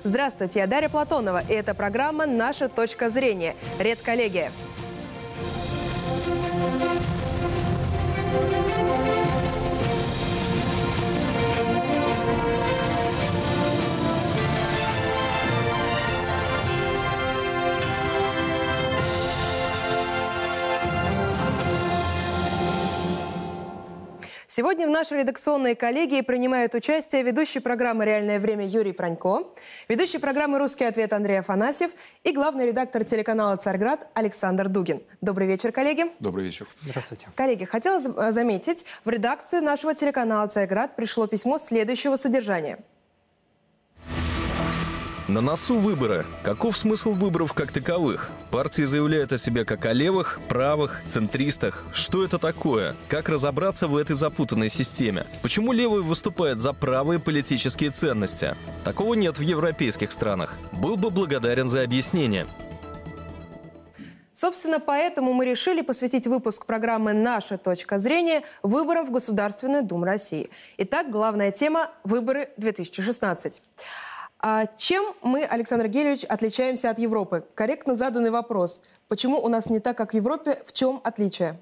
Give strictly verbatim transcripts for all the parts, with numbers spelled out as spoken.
Здравствуйте, я Дарья Платонова, и это программа «Наша точка зрения». Редколлегия. Сегодня в нашей редакционной коллегии принимают участие ведущий программы «Реальное время» Юрий Пронько, ведущий программы «Русский ответ» Андрей Афанасьев и главный редактор телеканала «Царьград» Александр Дугин. Добрый вечер, коллеги. Добрый вечер. Здравствуйте. Коллеги, хотела заметить, в редакцию нашего телеканала «Царьград» пришло письмо следующего содержания. На носу выборы. Каков смысл выборов как таковых? Партии заявляют о себе как о левых, правых, центристах. Что это такое? Как разобраться в этой запутанной системе? Почему левые выступают за правые политические ценности? Такого нет в европейских странах. Был бы благодарен за объяснение. Собственно, поэтому мы решили посвятить выпуск программы «Наша точка зрения» выборам в Государственную Думу России. Итак, главная тема – выборы две тысячи шестнадцать. А чем мы, Александр Гельевич, отличаемся от Европы? Корректно заданный вопрос. Почему у нас не так, как в Европе? В чем отличие?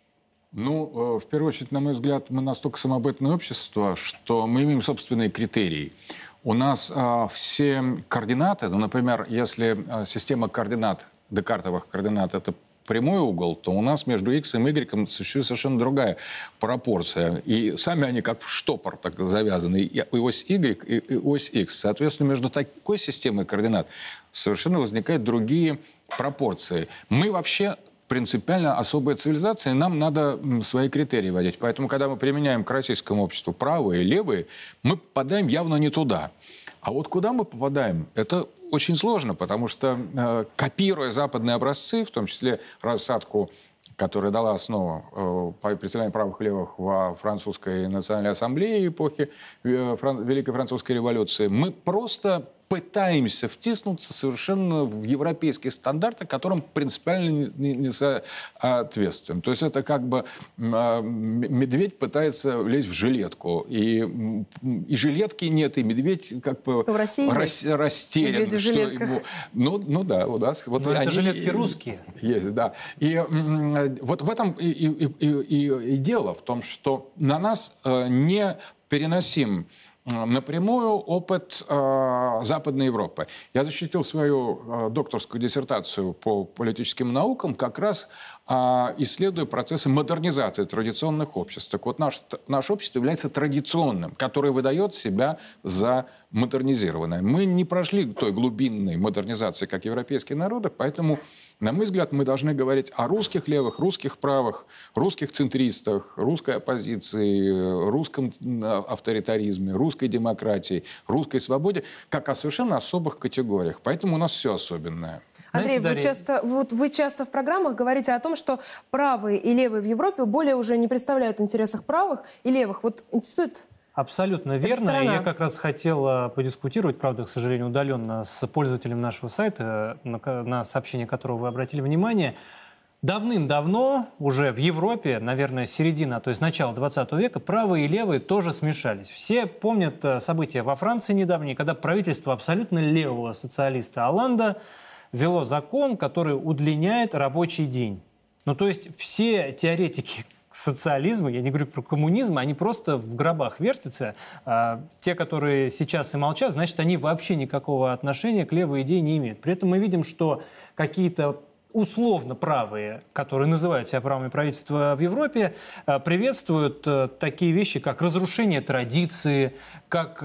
Ну, в первую очередь, на мой взгляд, мы настолько самобытное общество, что мы имеем собственные критерии. У нас а, все координаты, ну, например, если а, система координат, декартовых координат, это прямой угол, то у нас между x и y существует совершенно другая пропорция. И сами они как в штопор так завязаны. И ось y, и ось x. Соответственно, между такой системой координат совершенно возникают другие пропорции. Мы вообще принципиально особая цивилизация, и нам надо свои критерии вводить. Поэтому, когда мы применяем к российскому обществу правые и левые, мы попадаем явно не туда. А вот куда мы попадаем, это очень сложно, потому что, э, копируя западные образцы, в том числе рассадку, которая дала основу э, представления правых и левых во французской национальной ассамблее эпохи э, фран- Великой Французской революции, мы просто пытаемся втиснуться совершенно в европейские стандарты, которым принципиально не, не соответствуем. То есть это как бы э, медведь пытается лезть в жилетку. И, и жилетки нет, и медведь как бы в России рас, растерян. Медведи в жилетках. Ему, ну, ну да, у нас. Вот Но они, это жилетки русские. Есть, да. И м, вот в этом и, и, и, и, и дело, в том, что на нас э, не переносим напрямую опыт э, Западной Европы. Я защитил свою э, докторскую диссертацию по политическим наукам, как раз э, исследуя процессы модернизации традиционных обществ. Так вот, наш, наше общество является традиционным, которое выдает себя за модернизированное. Мы не прошли той глубинной модернизации, как европейские народы, поэтому, на мой взгляд, мы должны говорить о русских левых, русских правых, русских центристах, русской оппозиции, русском авторитаризме, русской демократии, русской свободе, как о совершенно особых категориях. Поэтому у нас все особенное. Андрей, Знаете, вы, Дарья... часто, вот вы часто в программах говорите о том, что правые и левые в Европе более уже не представляют интересах правых и левых. Вот интересует... Абсолютно верно. И я как раз хотел подискутировать, правда, к сожалению, удаленно, с пользователем нашего сайта, на, на сообщение которого вы обратили внимание. Давным-давно, уже в Европе, наверное, середина, то есть начало двадцатого века, правые и левые тоже смешались. Все помнят события во Франции недавние, когда правительство абсолютно левого социалиста Олланда ввело закон, который удлиняет рабочий день. Ну, то есть все теоретики социализма, я не говорю про коммунизм, они просто в гробах вертятся. А те, которые сейчас и молчат, значит, они вообще никакого отношения к левой идее не имеют. При этом мы видим, что какие-то условно правые, которые называют себя правыми правительства в Европе, приветствуют такие вещи, как разрушение традиции, как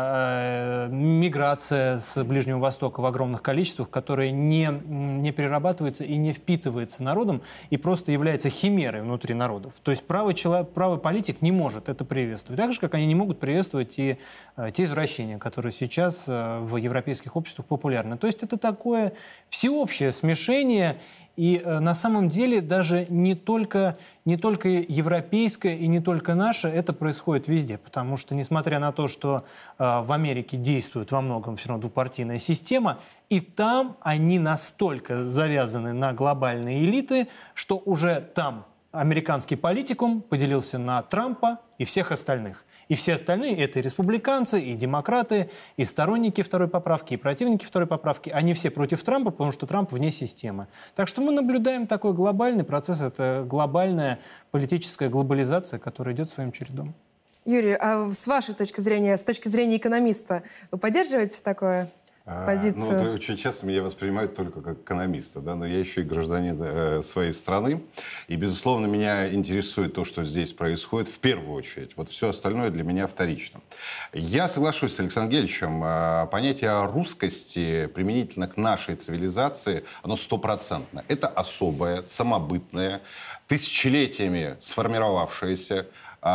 миграция с Ближнего Востока в огромных количествах, которая не, не перерабатывается и не впитывается народом и просто является химерой внутри народов. То есть правый, человек, правый политик не может это приветствовать. Так же, как они не могут приветствовать и те извращения, которые сейчас в европейских обществах популярны. То есть это такое всеобщее смешение. И э, на самом деле даже не только, не только европейское и не только наше, это происходит везде. Потому что, несмотря на то, что э, в Америке действует во многом все равно двупартийная система, и там они настолько завязаны на глобальные элиты, что уже там американский политикум поделился на Трампа и всех остальных. И все остальные, это и республиканцы, и демократы, и сторонники второй поправки, и противники второй поправки, они все против Трампа, потому что Трамп вне системы. Так что мы наблюдаем такой глобальный процесс, это глобальная политическая глобализация, которая идет своим чередом. Юрий, а с вашей точки зрения, с точки зрения экономиста, вы поддерживаете такое? Позицию. А, ну, очень часто меня воспринимают только как экономиста, да, но я еще и гражданин э, своей страны. И, безусловно, меня интересует то, что здесь происходит в первую очередь. Вот все остальное для меня вторично. Я соглашусь с Александром Гельевичем. Э, понятие русскости применительно к нашей цивилизации, оно стопроцентно. Это особое, самобытное, тысячелетиями сформировавшееся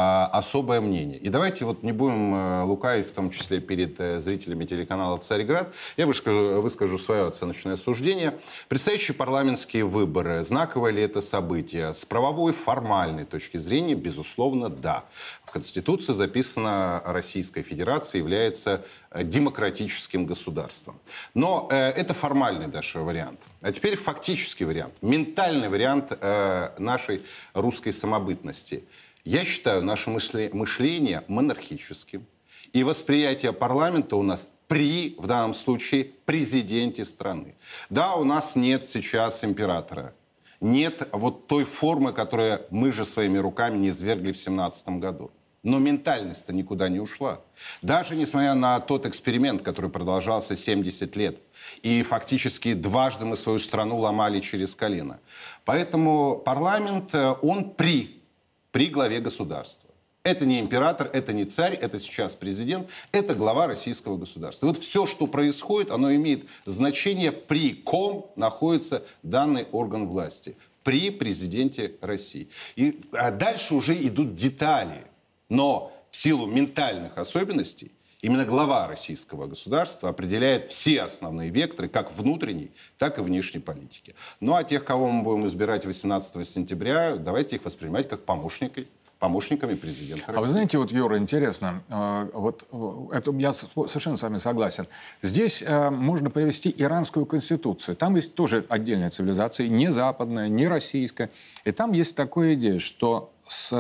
особое мнение. И давайте вот не будем лукавить, в том числе перед зрителями телеканала «Царьград». Я выскажу, выскажу свое оценочное суждение. Предстоящие парламентские выборы, знаковое ли это событие? С правовой, формальной точки зрения, безусловно, да. В Конституции записано, Российская Федерация является демократическим государством. Но э, это формальный даже вариант. А теперь фактический вариант. Ментальный вариант э, нашей русской самобытности. Я считаю наше мышление монархическим. И восприятие парламента у нас при, в данном случае, президенте страны. Да, у нас нет сейчас императора. Нет вот той формы, которую мы же своими руками не свергли в семнадцатом году. Но ментальность-то никуда не ушла. Даже несмотря на тот эксперимент, который продолжался семьдесят лет. И фактически дважды мы свою страну ломали через колено. Поэтому парламент, он при... при главе государства. Это не император, это не царь, это сейчас президент, это глава российского государства. Вот все, что происходит, оно имеет значение, при ком находится данный орган власти. При президенте России. И а дальше уже идут детали. Но в силу ментальных особенностей именно глава российского государства определяет все основные векторы, как внутренней, так и внешней политики. Ну а тех, кого мы будем избирать восемнадцатого сентября, давайте их воспринимать как помощников, помощниками президента России. А вы знаете, вот, Юра, интересно, вот это я совершенно с вами согласен. Здесь можно привести иранскую конституцию. Там есть тоже отдельная цивилизация, не западная, не российская. И там есть такая идея, что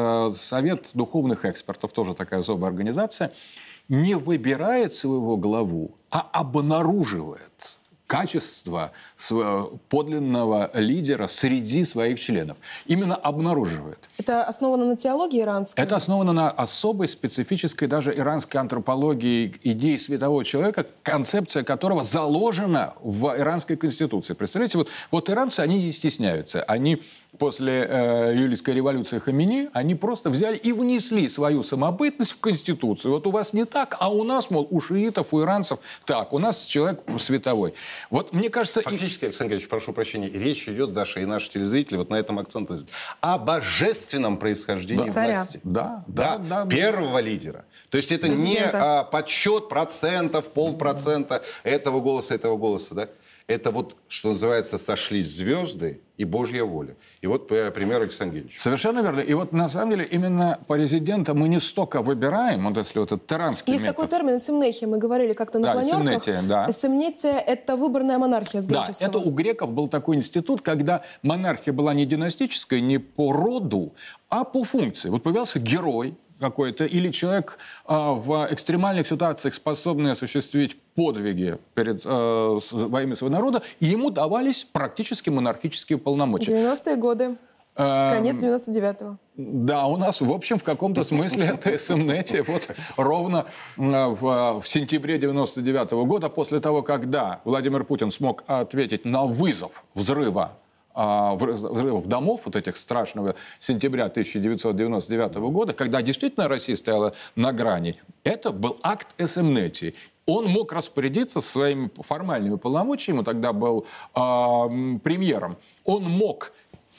Совет духовных экспертов, тоже такая особая организация, не выбирает своего главу, а обнаруживает качество подлинного лидера среди своих членов. Именно обнаруживает. Это основано на теологии иранской? Это основано на особой специфической даже иранской антропологии идеи светового человека, концепция которого заложена в иранской конституции. Представляете, вот, вот иранцы, они не стесняются. Они после э, июльской революции Хамини, они просто взяли и внесли свою самобытность в Конституцию. Вот у вас не так, а у нас, мол, у шиитов, у иранцев так. У нас человек световой. Вот мне кажется... Фактически, и... Александр Георгиевич, прошу прощения, речь идет, Даша, и наши телезрители вот на этом акцент о божественном происхождении да. власти. Да, да, да, да. Первого лидера. То есть это Президента. не а, подсчет процентов, полпроцента этого голоса, этого голоса, да? Это вот, что называется, сошлись звезды и Божья воля. И вот пример Александра Георгиевича. Совершенно верно. И вот на самом деле именно президента мы не столько выбираем, вот если вот этот тиранский Есть метод. такой термин «семнехия», мы говорили как-то на да, планерках. Семнетия, да. Семнетия – это выборная монархия с греческого. Да, это у греков был такой институт, когда монархия была не династическая, не по роду, а по функции. Вот появился герой какой-то, или человек э, в экстремальных ситуациях способный осуществить подвиги перед, э, во имя своего народа, и ему давались практически монархические полномочия. девяностые годы. Э, Конец девяносто девятого. Да, у нас, в общем, в каком-то смысле это СМНете вот ровно в, в сентябре девяносто девятого года, после того, когда Владимир Путин смог ответить на вызов взрыва взрывов домов, вот этих страшного сентября тысяча девятьсот девяносто девятого года, когда действительно Россия стояла на грани, это был акт СМНетии. Он мог распорядиться своими формальными полномочиями, тогда был э, премьером, он мог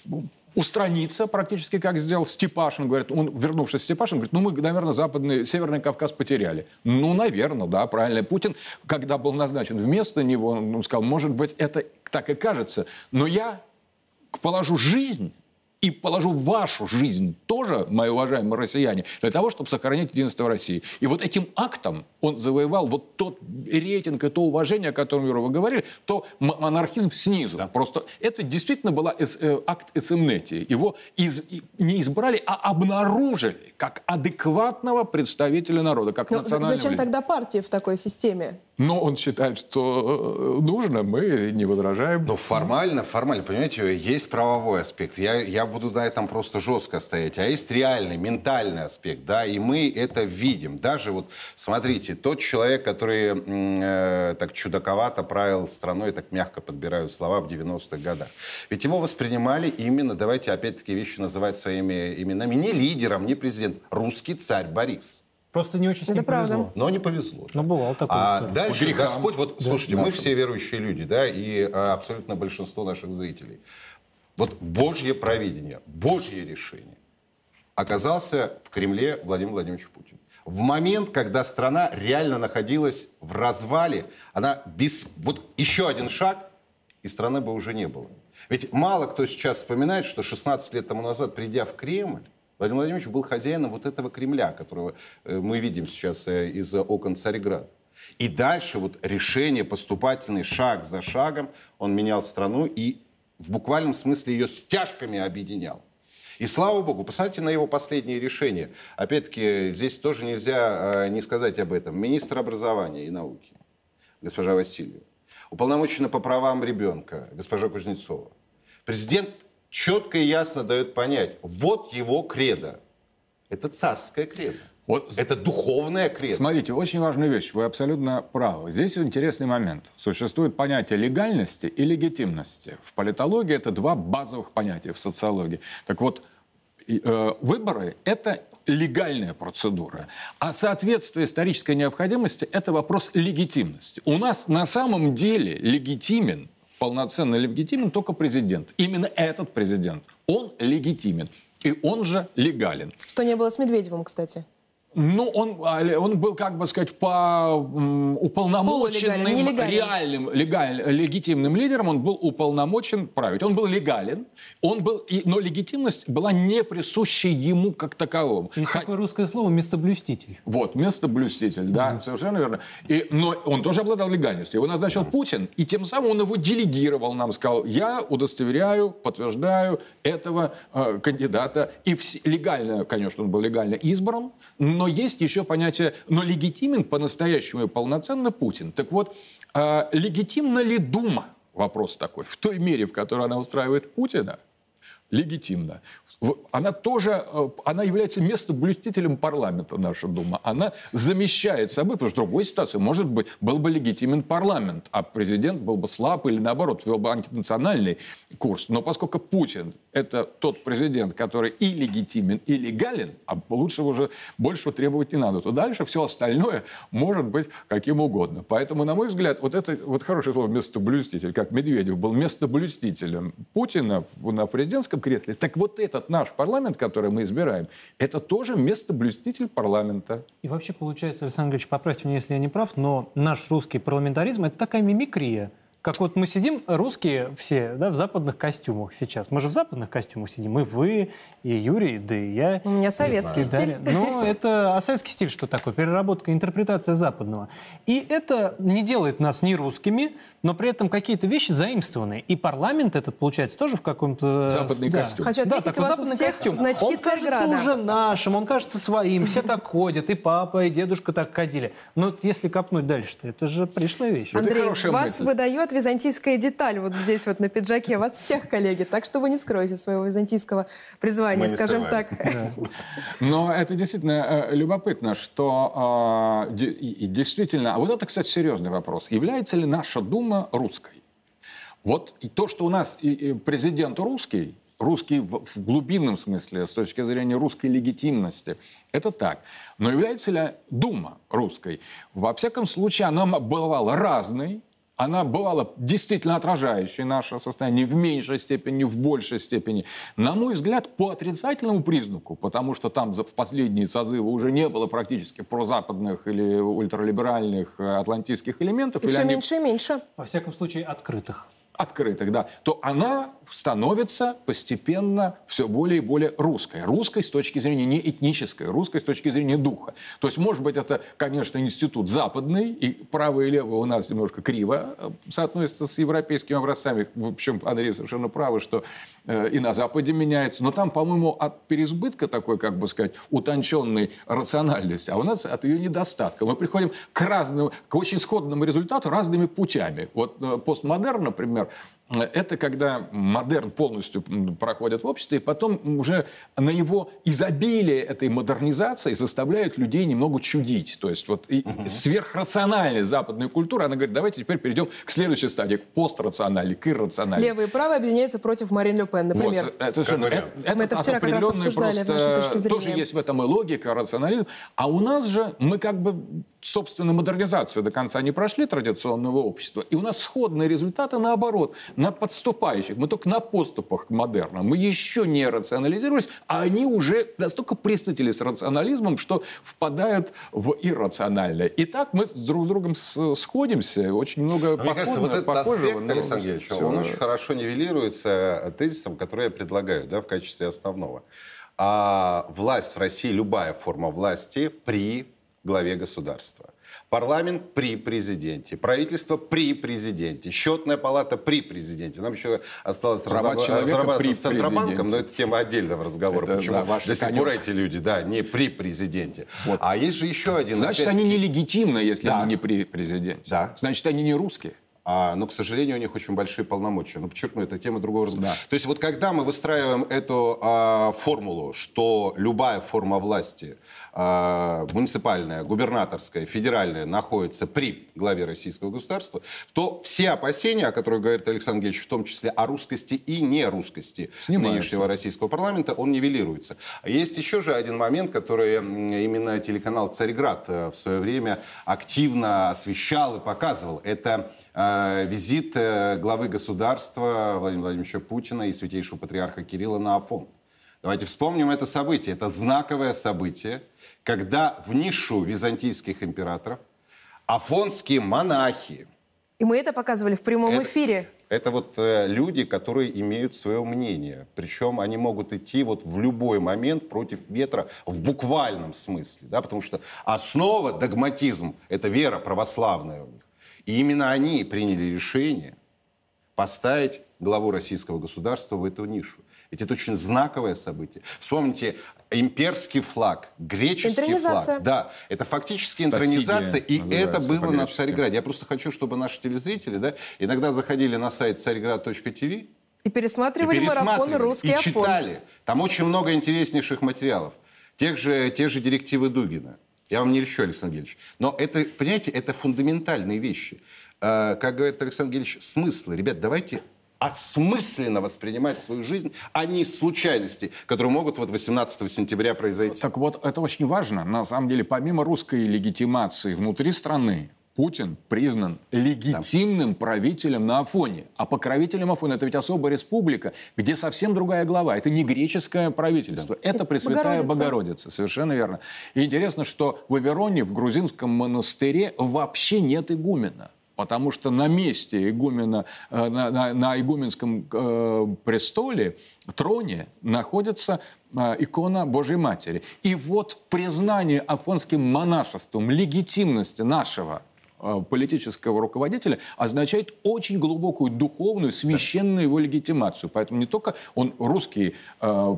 устраниться практически, как сделал Степашин, говорит, он, вернувшись Степашин, говорит, ну мы, наверное, Западный, Северный Кавказ потеряли. Ну, наверное, да, правильно. Путин, когда был назначен вместо него, он сказал, может быть, это так и кажется, но я положу жизнь и положу вашу жизнь тоже, мои уважаемые россияне, для того, чтобы сохранить единство России. И вот этим актом он завоевал вот тот рейтинг и то уважение, о котором, Юра, вы говорили, то монархизм снизу. Да. Просто это действительно был акт эсэмнетии. Его из, не избрали, а обнаружили как адекватного представителя народа, как национального. Зачем тогда партии в такой системе? Но он считает, что нужно, мы не возражаем. Ну, формально, формально, понимаете, есть правовой аспект. Я, я буду на этом просто жестко стоять. А есть реальный, ментальный аспект, да, и мы это видим. Даже вот, смотрите, тот человек, который э, так чудаковато правил страной, так мягко подбираю слова, в девяностых годах. Ведь его воспринимали именно, давайте опять-таки вещи называть своими именами, не лидером, не президентом, русский царь Борис. Просто не очень с ним повезло. Но не повезло. Но бывало такое. А дальше грехам. Господь, вот да, слушайте, да, мы все верующие люди, да, и а, абсолютно большинство наших зрителей. Вот Божье провидение, Божье решение оказался в Кремле Владимир Владимирович Путин. В момент, когда страна реально находилась в развале, она без... Вот еще один шаг, и страны бы уже не было. Ведь мало кто сейчас вспоминает, что шестнадцать лет тому назад, придя в Кремль, Владимир Владимирович был хозяином вот этого Кремля, которого мы видим сейчас из окон Царьграда. И дальше вот решение, поступательный шаг за шагом, он менял страну и в буквальном смысле ее стяжками объединял. И слава богу, посмотрите на его последние решения. Опять-таки, здесь тоже нельзя не сказать об этом. Министр образования и науки, госпожа Васильева. Уполномоченная по правам ребенка, госпожа Кузнецова. Президент четко и ясно дает понять, вот его кредо. Это царское кредо. Вот. Это духовное кредо. Смотрите, очень важная вещь. Вы абсолютно правы. Здесь интересный момент. Существует понятие легальности и легитимности. В политологии это два базовых понятия в социологии. Так вот, э, выборы – это легальная процедура. А соответствие исторической необходимости – это вопрос легитимности. У нас на самом деле легитимен, полноценно легитимен только президент. Именно этот президент. Он легитимен. И он же легален. Что не было с Медведевым, кстати. Ну, он, он был, как бы сказать, по м, уполномоченным, реальным, легаль, легитимным лидером, он был уполномочен править. Он был легален, он был, и, но легитимность была не присуща ему как таковому. Есть Х... такое русское слово «местоблюститель». Вот, местоблюститель, да, mm. совершенно верно. И, но он тоже обладал легальностью. Его назначил Путин, и тем самым он его делегировал нам, сказал, я удостоверяю, подтверждаю этого э, кандидата. И вс... легально, конечно, он был легально избран, но есть еще понятие, но легитимен по-настоящему и полноценно Путин. Так вот, э, легитимна ли Дума? Вопрос такой. В той мере, в которой она устраивает Путина, легитимна. Она тоже, она является местоблюстителем парламента, наша Дума. Она замещает собой, потому что в другой ситуации, может быть, был бы легитимен парламент, а президент был бы слаб или, наоборот, вел бы антинациональный курс. Но поскольку Путин – это тот президент, который и легитимен, и легален, а лучше уже большего требовать не надо, то дальше все остальное может быть каким угодно. Поэтому, на мой взгляд, вот это вот хорошее слово «местоблюститель», как Медведев был местоблюстителем Путина на президентском кресле, так вот этот наш парламент, который мы избираем, это тоже местоблюститель парламента. И вообще получается, Александр Григорьевич, поправьте меня, если я не прав, но наш русский парламентаризм – это такая мимикрия. Как вот мы сидим, русские все, да, в западных костюмах сейчас. Мы же в западных костюмах сидим. И вы, и Юрий, да и я. У меня советский стиль. Ну, это... А советский стиль что такое? Переработка, интерпретация западного. И это не делает нас не русскими, но при этом какие-то вещи заимствованы. И парламент этот, получается, тоже в каком-то... Западный да. костюм. Хочу отметить, да, у вас у всех костюм. Значки Он Царьграда. кажется уже нашим, он кажется своим. Все так ходят, и папа, и дедушка так ходили. Но если копнуть дальше-то, это же пришлая вещь. Андрей, вас мысль. Выдает византийская деталь вот здесь вот на пиджаке. Вас всех, коллеги. Так что вы не скроете своего византийского призвания, скажем так. Но это действительно любопытно, что действительно... А вот это, кстати, серьезный вопрос. Является ли наша Дума русской? Вот и то, что у нас президент русский, русский в глубинном смысле, с точки зрения русской легитимности, это так. Но является ли Дума русской? Во всяком случае, она бывала разной. Она бывала действительно отражающей наше состояние в меньшей степени, в большей степени. На мой взгляд, по отрицательному признаку, потому что там в последние созывы уже не было практически прозападных или ультралиберальных атлантических элементов. И все они... меньше и меньше. Во всяком случае, открытых. Открытых, да. То она становится постепенно все более и более русской. Русской с точки зрения не этнической, русской с точки зрения духа. То есть, может быть, это, конечно, институт западный, и правое и левое у нас немножко криво соотносятся с европейскими образцами. Причем Андрей совершенно правы, что и на Западе меняется. Но там, по-моему, от переизбытка такой, как бы сказать, утонченной рациональности, а у нас от ее недостатка. Мы приходим к разным, к очень сходному результату разными путями. Вот постмодерн, например, это когда модерн полностью проходит в обществе, и потом уже на его изобилие этой модернизации заставляют людей немного чудить. То есть вот и угу. сверхрациональная западная культура, она говорит, давайте теперь перейдем к следующей стадии, к пострациональной, к иррациональной. Левые и правые объединяются против Марин Ле Пен, например. Вот, это, это, это, Мы это вчера как раз обсуждали, просто, в нашей точке зрения. Тоже есть в этом и логика, рационализм. А у нас же мы как бы, собственно, модернизацию до конца не прошли традиционного общества, и у нас сходные результаты наоборот. На подступающих. Мы только на подступах к модерну. Мы еще не рационализировались, а они уже настолько пристыдились с рационализмом, что впадают в иррациональное. И так мы друг с другом сходимся. Очень много похожего. Мне кажется, вот этот аспект, Александр Георгиевич, он очень хорошо нивелируется тезисом, который я предлагаю, да, в качестве основного. А власть в России, любая форма власти при главе государства. Парламент при президенте, правительство при президенте, счетная палата при президенте. Нам еще осталось разрабатываться с Центробанком, но это тема отдельного разговора. Это, почему да, до сих пор эти люди, да, не при президенте. Вот. А есть же еще один... Значит, они нелегитимны, если да. они не при президенте. Да. Значит, они не русские. А, но, к сожалению, у них очень большие полномочия. Но, подчеркну, это тема другого разговора. Да. То есть вот когда мы выстраиваем эту а, формулу, что любая форма власти, а, муниципальная, губернаторская, федеральная, находится при главе российского государства, то все опасения, о которых говорит Александр Георгиевич, в том числе о русскости и нерусскости нынешнего российского парламента, он нивелируется. Есть еще же один момент, который именно телеканал «Царьград» в свое время активно освещал и показывал. Это визит главы государства Владимира Владимировича Путина и святейшего патриарха Кирилла на Афон. Давайте вспомним это событие. Это знаковое событие, когда в нишу византийских императоров афонские монахи... И мы это показывали в прямом это, эфире. Это вот э, люди, которые имеют свое мнение. Причем они могут идти вот в любой момент против ветра в буквальном смысле. Да? Потому что основа, догматизм, это вера православная у них. И именно они приняли решение поставить главу российского государства в эту нишу. Ведь это очень знаковое событие. Вспомните, имперский флаг, греческий флаг. Да, это фактически интронизация, и это было на Царьграде. Я просто хочу, чтобы наши телезрители да, иногда заходили на сайт царьград точка тв и пересматривали, и пересматривали марафон «Русский и Афон». читали. Там очень много интереснейших материалов. Тех же, те же директивы Дугина. Я вам не льщу, Александр Георгиевич. Но это, понимаете, это фундаментальные вещи. Э, как говорит Александр Георгиевич, смыслы. Ребят, давайте осмысленно воспринимать свою жизнь, а не случайности, которые могут вот восемнадцатого сентября произойти. Так вот, это очень важно. На самом деле, помимо русской легитимации внутри страны, Путин признан легитимным правителем на Афоне. А покровителем Афона это ведь особая республика, где совсем другая глава. Это не греческое правительство, да. это Пресвятая Богородица. Богородица. Совершенно верно. И интересно, что в Авероне, в грузинском монастыре, вообще нет игумена. Потому что на месте игумена, на, на, на игуменском э, престоле, троне, находится э, икона Божьей Матери. И вот признание афонским монашеством легитимности нашего политического руководителя означает очень глубокую духовную, священную его легитимацию. Поэтому не только он русский э,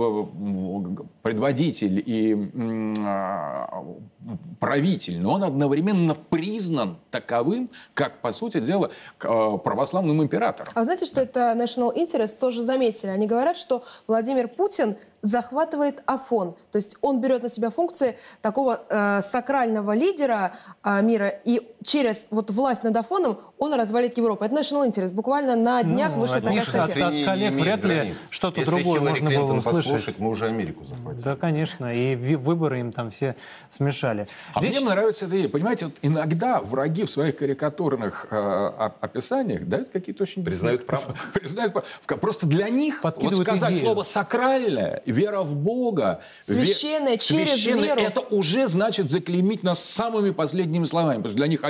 предводитель и э, правитель, но он одновременно признан таковым, как, по сути дела, э, православным императором. А знаете, что это National Interest тоже заметили? Они говорят, что Владимир Путин захватывает Афон. То есть он берет на себя функции такого э, сакрального лидера э, мира, и через вот власть над Афоном он развалит Европу. Это National Interest. Буквально на днях ну, вышла такая статья. От, от коллег вряд ли что-то другое можно было услышать. Мы уже Америку захватили. Да, конечно. И выборы им там все смешали. А Речь... мне нравится эта идея. Понимаете, вот иногда враги в своих карикатурных э, описаниях дают какие-то очень... Признают правду. Признают правду. Просто для них вот сказать идею. Слово «сакральное», вера в Бога, священное, ве... через священное, веру. Это уже значит заклеймить нас самыми последними словами. Потому что для них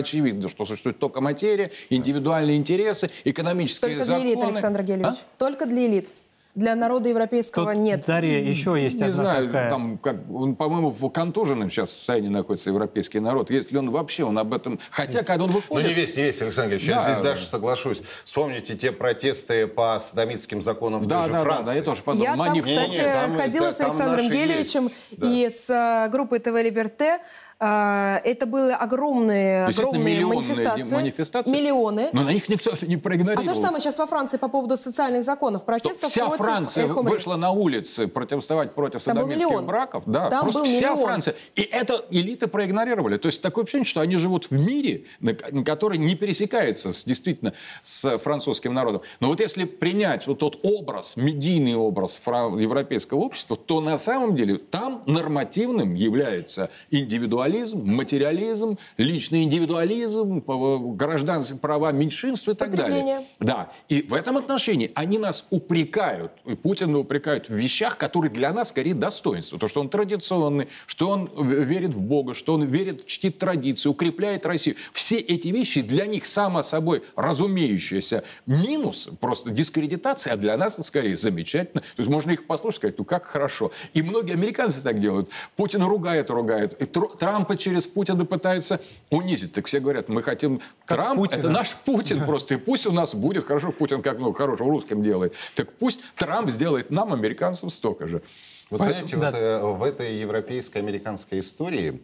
очевидно, что существует только материя, индивидуальные интересы, экономические только законы. Только для элит, Александр Гельевич. А? Только для элит. Для народа европейского Тут, нет. Дарья, еще есть Не одна знаю, такая... там, как, он, по-моему, в контуженном сейчас состоянии находится европейский народ. Если он вообще, он об этом... Хотя, есть. Когда он выходит... Ну, не весь, не весь, Александр Георгиевич. Я да. здесь даже соглашусь. Вспомните те протесты по содомитским законам в да, той же да, Франции. Да, да, я тоже подумал. Я Маниф... там, кстати, не, не, там, ходила да, с Александром Гельевичем да. и с uh, группой ТВ Либерте. Uh, это были огромные, огромные манифестации. манифестации. Миллионы. Но на них никто не проигнорировал. А то же самое сейчас во Франции по поводу социальных законов, протестов вся против... Франция вышла на улицы противостоять против там содомитских браков. Да, там просто был вся миллион. Франция. И это элиты проигнорировали. То есть такое ощущение, что они живут в мире, который не пересекается с, действительно с французским народом. Но вот если принять вот тот образ, медийный образ европейского общества, то на самом деле там нормативным является индивидуализм, материализм, личный индивидуализм, гражданские права меньшинств и так далее. Да. И в этом отношении они нас упрекают, и Путина упрекают в вещах, которые для нас скорее достоинство. То, что он традиционный, что он верит в Бога, что он верит, чтит традицию, укрепляет Россию. Все эти вещи для них само собой разумеющийся минус, просто дискредитация, а для нас скорее замечательно. То есть можно их послушать, сказать, ну как хорошо. И многие американцы так делают. Путин ругает, ругает. И Трампа через Путина пытаются унизить. Так все говорят, мы хотим... Как Трамп Путина. Это наш Путин просто. И пусть у нас будет хорошо. Путин как ну, хорошо русским делает. Так пусть Трамп сделает нам, американцам, столько же. Вот Поэтому, понимаете, да. вот, в этой европейско-американской истории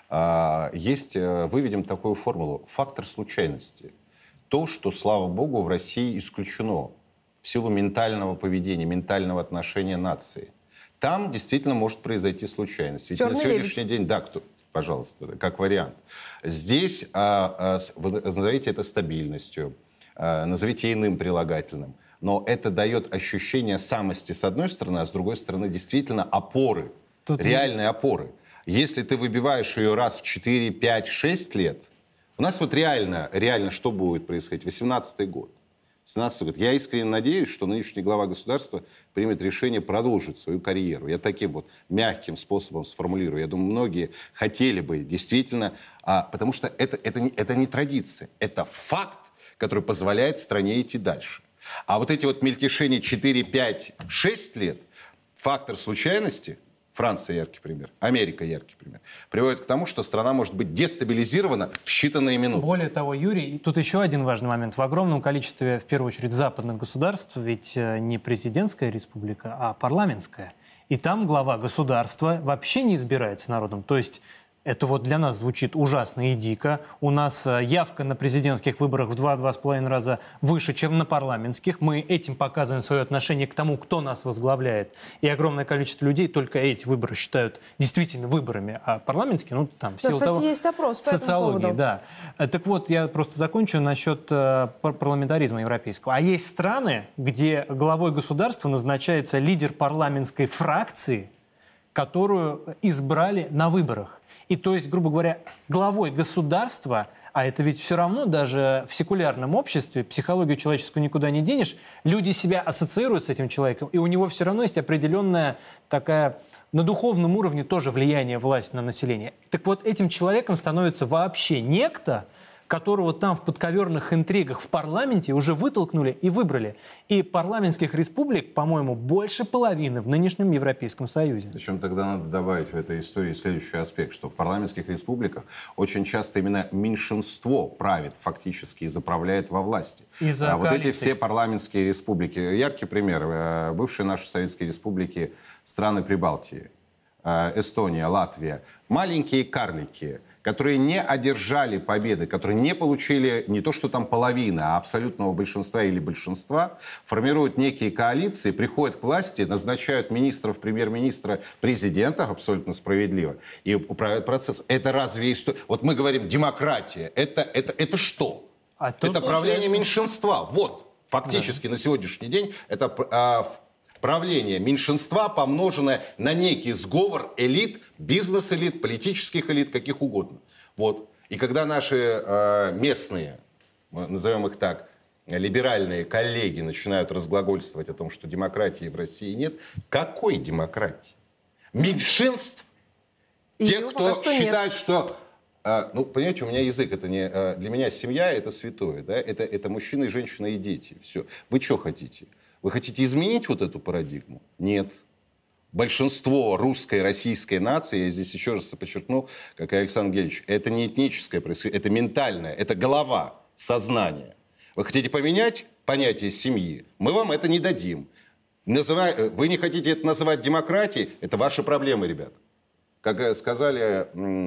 а, есть, выведем такую формулу. Фактор случайности. То, что, слава богу, в России исключено в силу ментального поведения, ментального отношения нации. Там действительно может произойти случайность. Ведь Черный на сегодняшний лебедь. день, да, кто, пожалуйста, как вариант. Здесь а, а, вы назовите это стабильностью, а, назовите иным прилагательным. Но это дает ощущение самости с одной стороны, а с другой стороны действительно опоры, Тут реальной нет. опоры. Если ты выбиваешь ее раз в четыре, пять, шесть лет, у нас вот реально, реально что будет происходить? восемнадцатый год. восемнадцатый год. Я искренне надеюсь, что нынешний глава государства примет решение продолжить свою карьеру. Я таким вот мягким способом сформулирую. Я думаю, многие хотели бы действительно, а, потому что это, это, не, это не традиция, это факт, который позволяет стране идти дальше. А вот эти вот мельтешения четыре, пять, шесть лет, фактор случайности, Франция яркий пример, Америка яркий пример, приводит к тому, что страна может быть дестабилизирована в считанные минуты. Более того, Юрий, тут еще один важный момент. В огромном количестве, в первую очередь, западных государств, ведь не президентская республика, а парламентская. И там глава государства вообще не избирается народом. То есть это вот для нас звучит ужасно и дико. У нас явка на президентских выборах в два-два с половиной раза выше, чем на парламентских. Мы этим показываем свое отношение к тому, кто нас возглавляет. И огромное количество людей только эти выборы считают действительно выборами. А парламентские, ну там... Да, кстати, того, есть опрос по социологии, этому поводу. Да. Так вот, я просто закончу насчет э, парламентаризма европейского. А есть страны, где главой государства назначается лидер парламентской фракции, которую избрали на выборах. И то есть, грубо говоря, главой государства, а это ведь все равно даже в секулярном обществе, психологию человеческую никуда не денешь, люди себя ассоциируют с этим человеком, и у него все равно есть определенная такая на духовном уровне тоже влияние власти на население. Так вот, этим человеком становится вообще некто, которого там в подковерных интригах в парламенте уже вытолкнули и выбрали. И парламентских республик, по-моему, больше половины в нынешнем Европейском Союзе. Причем тогда надо добавить в этой истории следующий аспект, что в парламентских республиках очень часто именно меньшинство правит фактически и заправляет во власти. А вот эти все парламентские республики, яркий пример, бывшие наши советские республики, страны Прибалтии, Эстония, Латвия, маленькие карлики, которые не одержали победы, которые не получили не то, что там половина, а абсолютного большинства или большинства, формируют некие коалиции, приходят к власти, назначают министров, премьер-министра, президента, абсолютно справедливо, и управляют процессом. Это разве история? Вот мы говорим демократия. Это, это, это что? А это правление меньшинства. Вот, фактически да. на сегодняшний день это... А, правление меньшинства, помноженное на некий сговор элит, бизнес-элит, политических элит, каких угодно. Вот. И когда наши э, местные, назовем их так, либеральные коллеги начинают разглагольствовать о том, что демократии в России нет, какой демократии? Меньшинств? Те, кто считает, что А, ну, понимаете, у меня язык, это не... А, для меня семья — это святое, да? Это, это мужчина, и женщина, и дети. Все. Вы что хотите? Вы хотите изменить вот эту парадигму? Нет. Большинство русской, российской нации, я здесь еще раз подчеркну, как и Александр Гельевич, это не этническое происхождение, это ментальное, это голова, сознание. Вы хотите поменять понятие семьи? Мы вам это не дадим. Называй, вы не хотите это называть демократией? Это ваши проблемы, ребят. Как сказали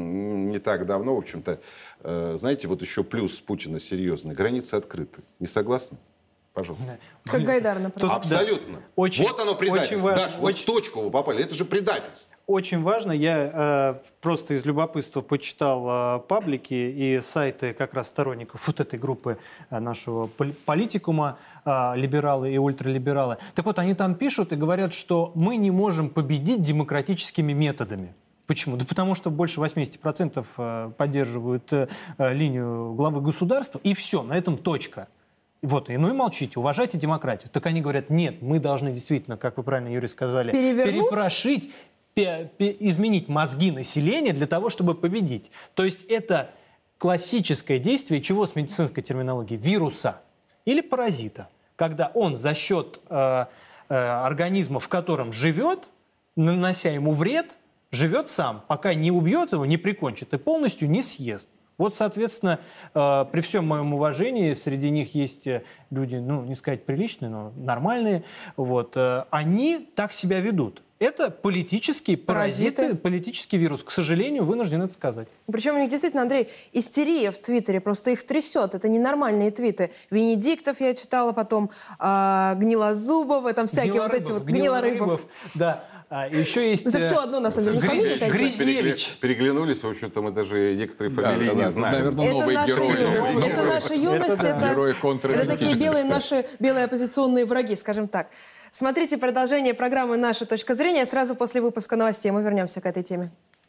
не так давно, в общем-то, знаете, вот еще плюс Путина серьезный. Границы открыты. Не согласны? Пожалуйста. Как Гайдар, например. Абсолютно. Да. Очень, вот оно предательство. очень, Даш, очень, вот в точку вы попали. Это же предательство. Очень важно. Я э, просто из любопытства почитал э, паблики и сайты как раз сторонников вот этой группы э, нашего политикума, э, либералы и ультралибералы. Так вот, они там пишут и говорят, что мы не можем победить демократическими методами. Почему? Да потому что больше восемьдесят процентов поддерживают э, линию главы государства, и все, на этом точка. Вот, и ну и молчите, уважайте демократию. Так они говорят, нет, мы должны действительно, как вы правильно, Юрий, сказали, перевернуть? перепрошить, пе- пе- изменить мозги населения для того, чтобы победить. То есть это классическое действие чего с медицинской терминологией? Вируса или паразита. Когда он за счет э, э, организма, в котором живет, нанося ему вред, живет сам, пока не убьет его, не прикончит и полностью не съест. Вот, соответственно, э, при всем моем уважении, среди них есть люди, ну, не сказать приличные, но нормальные, вот, э, они так себя ведут. Это политические паразиты, Паразиты. политический вирус. К сожалению, вынужден это сказать. Причем у них действительно, Андрей, истерия в Твиттере, просто их трясет. Это ненормальные твиты. Венедиктов я читала, потом э, Гнилозубов, там всякие вот эти вот Гнилорыбов. Да. А, еще есть... Это все одно, на самом деле, фамилии такие. Грязневич. Переглянулись, в общем-то, мы даже некоторые фамилии да, не да, знаем. Наверное, Это новые наша герои. юность. Новые Это герои. наша юность. Это Это, да. Герои это такие белые наши, белые оппозиционные враги, скажем так. Смотрите продолжение программы «Наша точка зрения» сразу после выпуска новостей. Мы вернемся к этой теме.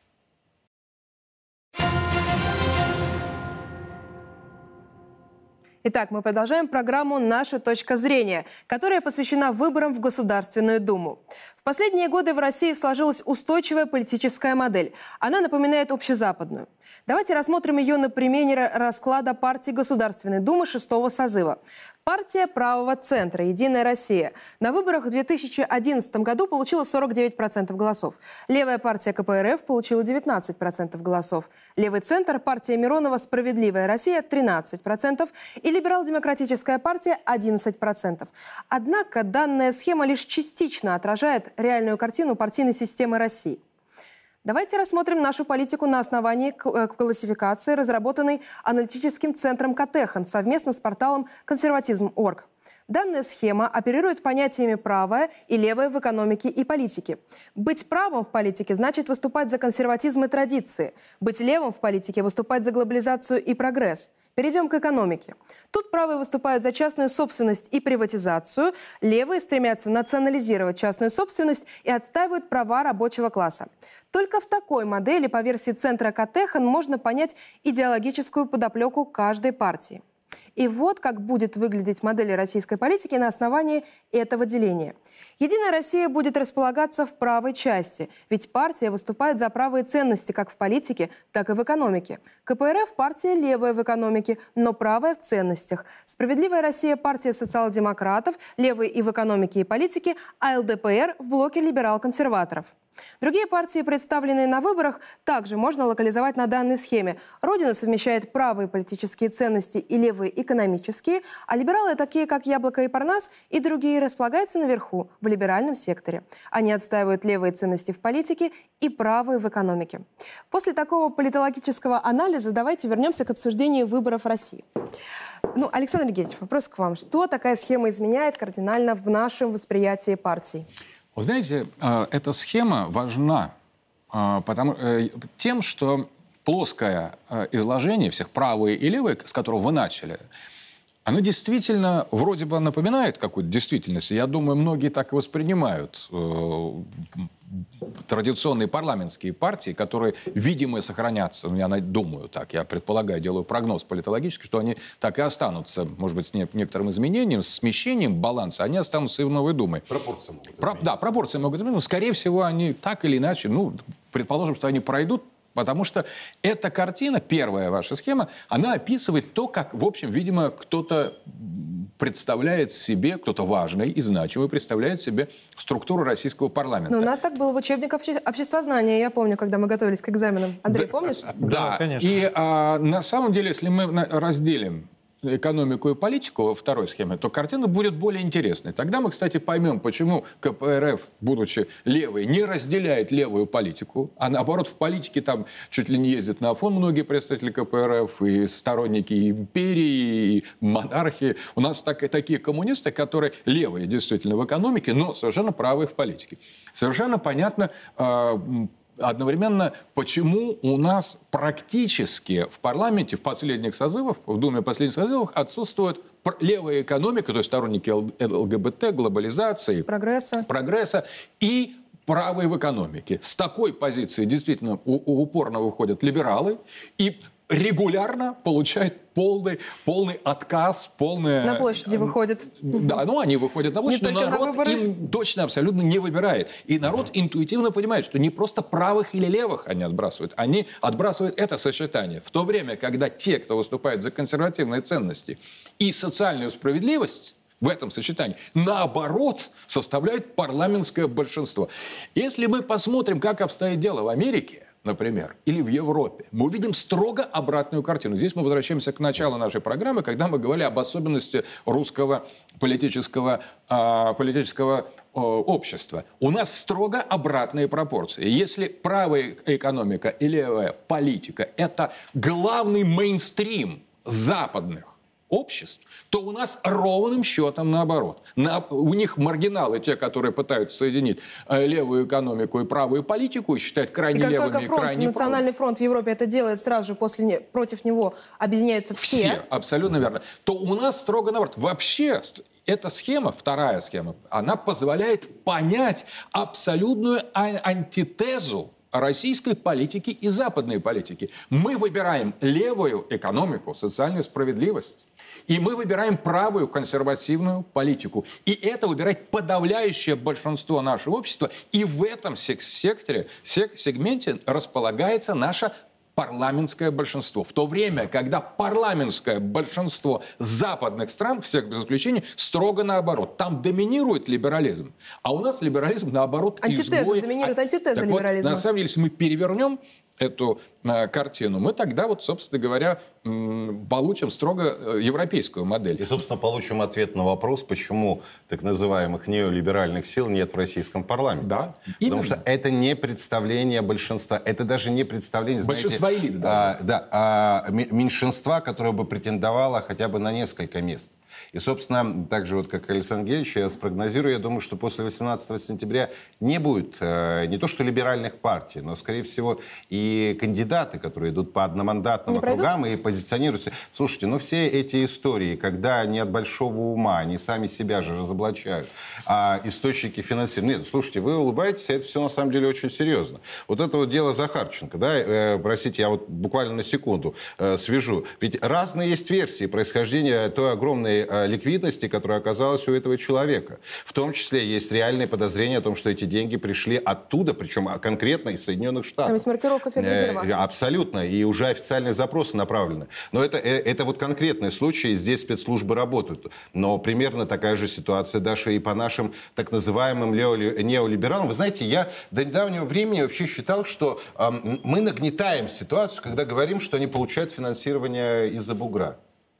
Итак, мы продолжаем программу «Наша точка зрения», которая посвящена выборам в Государственную Думу. В последние годы в России сложилась устойчивая политическая модель. Она напоминает общезападную. Давайте рассмотрим ее на примере расклада партии Государственной Думы шестого созыва. Партия правого центра «Единая Россия» на выборах в две тысячи одиннадцатом году получила сорок девять процентов голосов. Левая партия ка пэ эр эф получила девятнадцать процентов голосов. Левый центр партия Миронова «Справедливая Россия» тринадцать процентов и либерал-демократическая партия одиннадцать процентов. Однако данная схема лишь частично отражает реальную картину партийной системы России. Давайте рассмотрим нашу политику на основании классификации, разработанной аналитическим центром Котехан совместно с порталом консерватизм точка орг. Данная схема оперирует понятиями «правое» и «левое» в экономике и политике. Быть правым в политике значит выступать за консерватизм и традиции. Быть левым в политике – выступать за глобализацию и прогресс. Перейдем к экономике. Тут правые выступают за частную собственность и приватизацию, левые стремятся национализировать частную собственность и отстаивают права рабочего класса. Только в такой модели, по версии центра Котехан, можно понять идеологическую подоплеку каждой партии. И вот как будет выглядеть модель российской политики на основании этого деления. «Единая Россия» будет располагаться в правой части, ведь партия выступает за правые ценности как в политике, так и в экономике. ка пэ эр эф – партия левая в экономике, но правая в ценностях. «Справедливая Россия» – партия социал-демократов, левые и в экономике, и политике, а эл дэ пэ эр – в блоке либерал-консерваторов. Другие партии, представленные на выборах, также можно локализовать на данной схеме. Родина совмещает правые политические ценности и левые экономические, а либералы, такие как Яблоко и Парнас, и другие, располагаются наверху, в либеральном секторе. Они отстаивают левые ценности в политике и правые в экономике. После такого политологического анализа давайте вернемся к обсуждению выборов в России. Ну, Александр Гельевич, вопрос к вам. Что такая схема изменяет кардинально в нашем восприятии партий? Вы знаете, эта схема важна потому, тем, что плоское изложение всех правые и левые, с которого вы начали, оно действительно вроде бы напоминает какую-то действительность. Я думаю, многие так и воспринимают традиционные парламентские партии, которые, видимо, сохранятся. Я думаю так, я предполагаю, делаю прогноз политологический, что они так и останутся, может быть, с некоторым изменением, с смещением баланса, они останутся и в Новой Думе. Пропорции могут Про, Да, пропорции могут измениться, но, скорее всего, они так или иначе, ну, предположим, что они пройдут Потому что эта картина, первая ваша схема, она описывает то, как, в общем, видимо, кто-то представляет себе, кто-то важный и значимый представляет себе структуру российского парламента. Но у нас так было в учебнике обще- обществознания, я помню, когда мы готовились к экзаменам. Андрей, да, помнишь? Да, Да, конечно. И а, на самом деле, если мы на- разделим экономику и политику во второй схеме, то картина будет более интересной. Тогда мы, кстати, поймем, почему ка пэ эр эф, будучи левой, не разделяет левую политику, а наоборот в политике там чуть ли не ездят на Афон многие представители ка пэ эр эф, и сторонники империи, и монархии. У нас так, и такие коммунисты, которые левые действительно в экономике, но совершенно правые в политике. Совершенно понятно, э, одновременно, почему у нас практически в парламенте, в последних созывах, в Думе последних созывов отсутствует левая экономика, то есть сторонники эл гэ бэ тэ, глобализации, Прогресса. прогресса и правые в экономике. С такой позиции действительно у- у- упорно выходят либералы и регулярно получают полный, полный отказ, полное... На площади выходит. Да, ну они выходят на площадь, Не но только на народ выборы. им точно абсолютно не выбирает. И народ интуитивно понимает, что не просто правых или левых они отбрасывают, они отбрасывают это сочетание. В то время, когда те, кто выступает за консервативные ценности и социальную справедливость, в этом сочетании, наоборот, составляют парламентское большинство. Если мы посмотрим, как обстоит дело в Америке, например, или в Европе, мы увидим строго обратную картину. Здесь мы возвращаемся к началу нашей программы, когда мы говорили об особенности русского политического, а, политического а, общества. У нас строго обратные пропорции. Если правая экономика и левая политика – это главный мейнстрим западных обществ, то у нас ровным счетом наоборот. На, у них маргиналы, те, которые пытаются соединить э, левую экономику и правую политику, и считают крайне И как левыми только и фронт, крайне национальный фронт в Европе это делает, сразу же после не- против него объединяются все. Все, абсолютно верно. То у нас строго наоборот. Вообще, эта схема, вторая схема, она позволяет понять абсолютную а- антитезу российской политики и западной политики. Мы выбираем левую экономику, социальную справедливость, и мы выбираем правую консервативную политику. И это выбирает подавляющее большинство нашего общества. И в этом сек- секторе, сек- сегменте располагается наша парламентское большинство. В то время, когда парламентское большинство западных стран, всех без исключения, строго наоборот. Там доминирует либерализм. А у нас либерализм наоборот Антитеза, изгой. доминирует А- антитеза так вот, либерализма. на самом деле, если мы перевернем эту э, картину, мы тогда, вот, собственно говоря, м, получим строго э, европейскую модель. И, собственно, получим ответ на вопрос, почему так называемых неолиберальных сил нет в российском парламенте. Да, Потому именно. что это не представление большинства, это даже не представление, знаете, Большинства элит, а, да, а, м- меньшинства, которое бы претендовало хотя бы на несколько мест. И, собственно, так же, вот, как Александр Георгиевич, я спрогнозирую, я думаю, что после восемнадцатого сентября не будет э, не то что либеральных партий, но, скорее всего, и кандидаты, которые идут по одномандатным Не пройдут? округам и позиционируются. Слушайте, ну все эти истории, когда они от большого ума, они сами себя же разоблачают, а источники финансирования... Нет, слушайте, вы улыбаетесь, а это все на самом деле очень серьезно. Вот это вот дело Захарченко, да, э, простите, я вот буквально на секунду э, свяжу. Ведь разные есть версии происхождения той огромной э, ликвидности, которая оказалась у этого человека. В том числе есть реальные подозрения о том, что эти деньги пришли оттуда, причем конкретно из Соединенных Штатов. Там есть маркировка Федрезерва. Э, Абсолютно. И уже официальные запросы направлены. Но это, э, это вот конкретные случаи, и здесь спецслужбы работают. Но примерно такая же ситуация, Даша, и по нашим так называемым леоли- неолибералам. Вы знаете, я до недавнего времени вообще считал, что э, мы нагнетаем ситуацию, когда говорим, что они получают финансирование из-за бугра.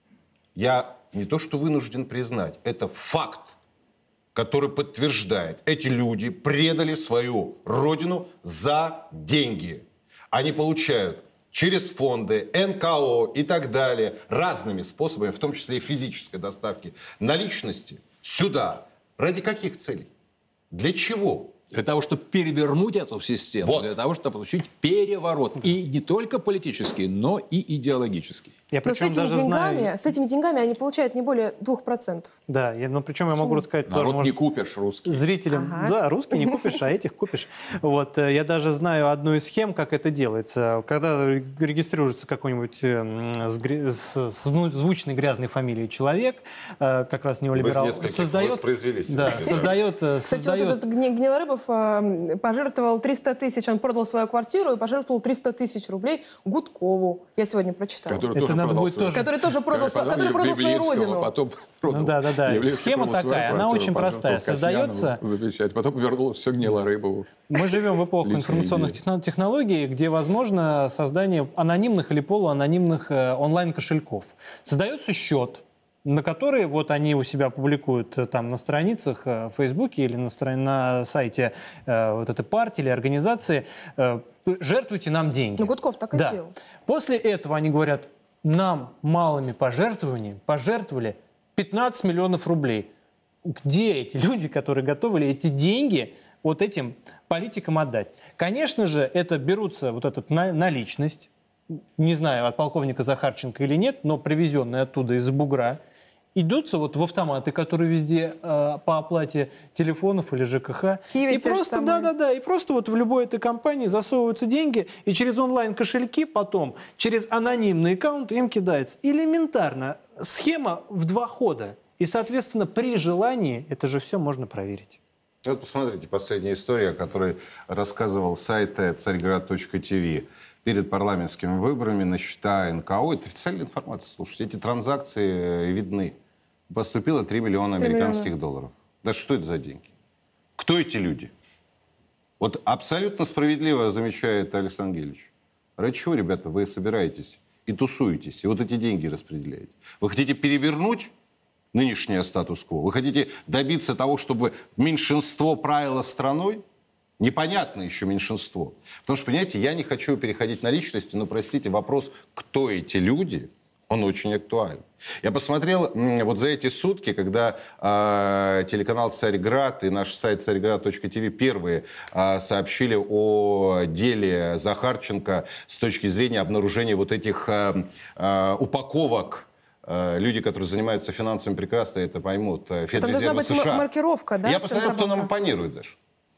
Я не то что вынужден признать, это факт, который подтверждает, эти люди предали свою родину за деньги. Они получают через фонды, эн ка о и так далее, разными способами, в том числе и физической доставки наличности сюда. Ради каких целей? Для чего? Для того, чтобы перевернуть эту систему, Вот. для того, чтобы получить переворот. И не только политический, но и идеологический. Я Но с этими, даже деньгами, знаю... с этими деньгами они получают не более двух процентов. Да, я, но причем я могу рассказать... Народ тоже, не может, купишь русский. Зрителям, Ага. да, русский не купишь, а этих купишь. Вот, э, я даже знаю одну из схем, как это делается. Когда регистрируется какой-нибудь э, с, гря- с- с ну, звучной грязной фамилией человек, э, как раз неолиберал, Вы нескольких создает... воспроизвели Да, сегодня, да. создает... э, Кстати, создает- вот этот Гне- Гнилорыбов э, пожертвовал триста тысяч, он продал свою квартиру и пожертвовал триста тысяч рублей Гудкову. Я сегодня прочитала. Который Это тоже надо продал будет свою- тоже- Который тоже продал, Потом который продал свою Явлинского, родину. Потом продал. Ну да, да, да. Явлинский Схема продал свою такая, она квартиру, очень простая. пожертвовал Касьянову. Создается- Замечательно. Потом вернул все Гнилорыбову. Мы живем в эпоху Личная информационных идея. техно- технологий, где возможно создание анонимных или полуанонимных э, онлайн-кошельков. Создается счет, на который вот они у себя публикуют э, там на страницах э, в Фейсбуке или на, стра- на сайте э, вот этой партии или организации э, «Жертвуйте нам деньги». Ну, Гудков так и Да. сделал. После этого они говорят: нам малыми пожертвованиями пожертвовали пятнадцать миллионов рублей. Где эти люди, которые готовы эти деньги вот этим политикам отдать? Конечно же, это берутся вот эта на- наличность, не знаю, от полковника Захарченко или нет, но привезенная оттуда из бугра, идутся вот в автоматы, которые везде э, по оплате телефонов или ЖКХ. Киеве и те же просто, самые. да-да-да, и просто вот в любой этой компании засовываются деньги, и через онлайн-кошельки потом, через анонимные аккаунты им кидается. Элементарно. Схема в два хода. И, соответственно, при желании это же все можно проверить. Вот посмотрите, последняя история, о которой рассказывал сайт царьград точка тв. Перед парламентскими выборами на счета эн ка о, это официальная информация, слушайте, эти транзакции видны. Поступило три миллиона три американских миллиона. долларов. Да что это за деньги? Кто эти люди? Вот абсолютно справедливо замечает Александр Гельевич. Ради чего, ребята, вы собираетесь и тусуетесь, и вот эти деньги распределяете? Вы хотите перевернуть нынешнее статус-кво? Вы хотите добиться того, чтобы меньшинство правило страной? Непонятно еще меньшинство. Потому что, понимаете, я не хочу переходить на личности, но, простите, вопрос, кто эти люди, он очень актуален. Я посмотрел м, вот за эти сутки, когда э, телеканал «Царьград» и наш сайт царьград точка тв первые э, сообщили о деле Захарченко с точки зрения обнаружения вот этих э, э, упаковок. Э, люди, которые занимаются финансами, прекрасно это поймут. Там Федрезерва должна быть США. м- маркировка, да? Я посмотрел, кто нам Центробанка? импонирует даже.